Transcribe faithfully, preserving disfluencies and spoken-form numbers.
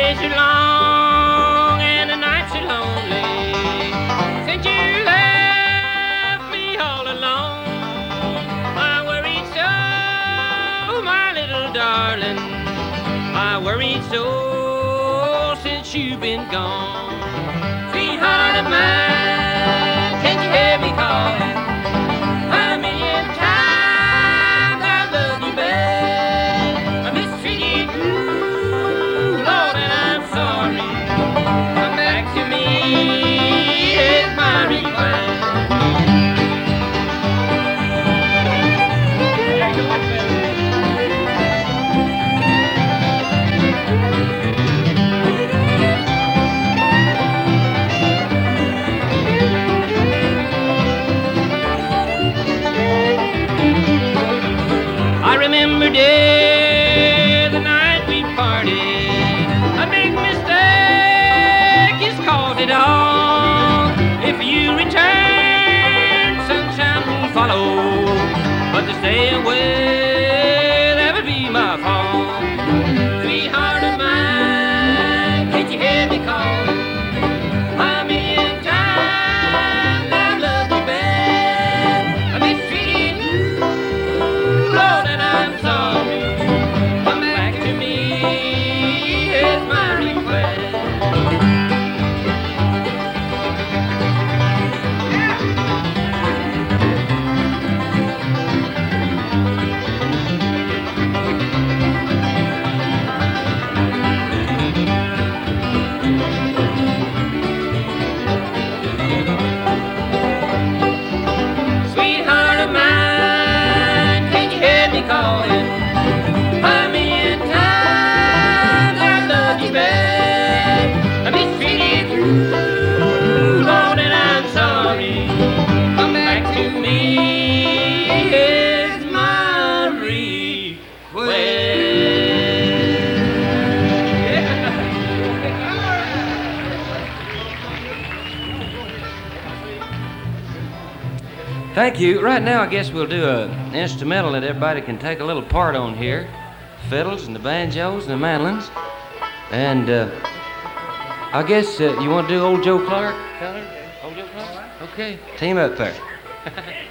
days are long and the nights are lonely since you left me all alone. I worried so, my little darling, I worried so since you've been gone. Sweetheart of mine, can't you hear me calling? A million times I love you bad. I mistreated you, Lord, and I'm sorry. Come back to me, is my request. I remember, dear, the night we parted. A big mistake has caused it all. If you return, sunshine will follow, but to stay away, that would be my fault. Sweetheart of mine, can't you hear me calling? A million times I love you bad. I mistreated you, Lord, and I'm sorry. Come back to me, is my request. Sweetheart of mine, can't you hear me calling? A million times I love you bad. I mistreated you, Lord, and I'm sorry. Come back to me, is my request. Thank you. Right now, I guess we'll do an instrumental that everybody can take a little part on here. Fiddles and the banjos and the mandolins. And uh, I guess uh, you want to do Old Joe Clark? Old Joe Clark? Okay. Team up there.